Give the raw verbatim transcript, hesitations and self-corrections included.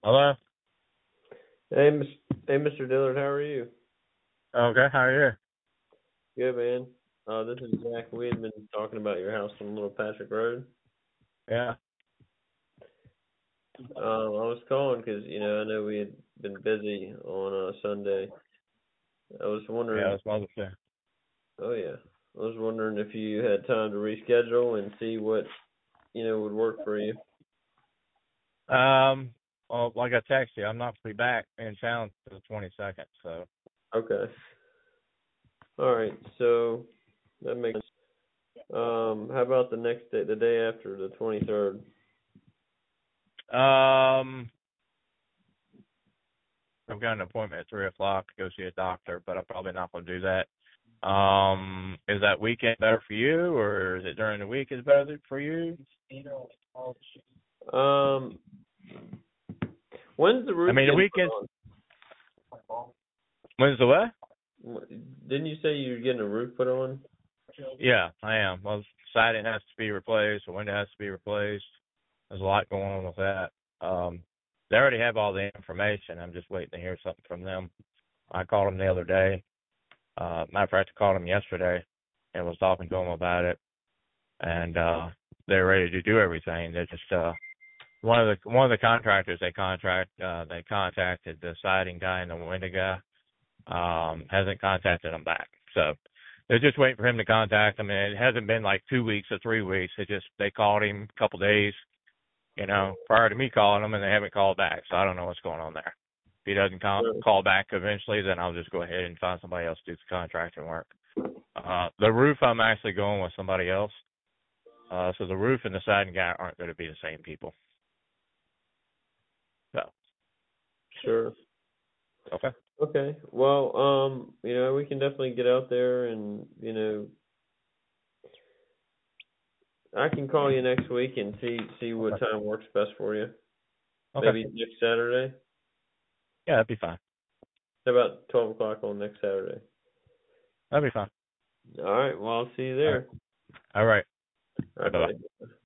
Hello. Hey, Miss, hey, Mister Dillard, how are you? Okay, how are Good, man. Uh, this is Jack. We had been talking about your house on Little Patrick Road. you? Yeah. Um, I was calling because you know I know we had been busy on uh, Sunday. I was Yeah, wondering. that's Mother's Day. Oh yeah, I was wondering if you had time to reschedule and see what you know would work for you. Um, well, like I texted you, I'm not be back in town till the twenty-second. So, Okay. All right. So that makes. Um, how about the next day, the day after, the twenty-third? um, I've got an appointment at three o'clock to go see a doctor, but I'm probably not going to do that. Um, is that weekend better for you, or is it during the week is better for you? Um, when's the I roof mean, the getting put weekend. on? When's the what? What- Didn't you say you're getting a roof put on? Yeah, I am. Well, siding has to be replaced. The window has to be replaced. There's a lot going on with that. Um, they already have all the information. I'm just waiting to hear something from them. I called them the other day. Uh, matter of fact, I called them yesterday and was talking to them about it. And uh, they're ready to do everything. They're just uh, one of the one of the contractors they contract uh, they contacted the siding guy and the window guy um, hasn't contacted them back. So they're just waiting for him to contact them. And it hasn't been like two weeks or three weeks. It just they called him a couple days, you know, prior to me calling them, and they haven't called back. So I don't know what's going on there. If he doesn't call, Sure. call back eventually, then I'll just go ahead and find somebody else to do the contracting work. Uh, the roof, I'm actually going with somebody else. Uh, so the roof and the siding guy aren't going to be the same people. So, Sure. okay. Okay. Well, um, you know, we can definitely get out there and, you know, I can call you next week and see see what Okay. time works best for you. Okay. Maybe next Saturday. Yeah, that'd be fine. How about twelve o'clock on next Saturday? That'd be fine. All right. Well, I'll see you All right. there. All right. All right, Bye-bye. buddy.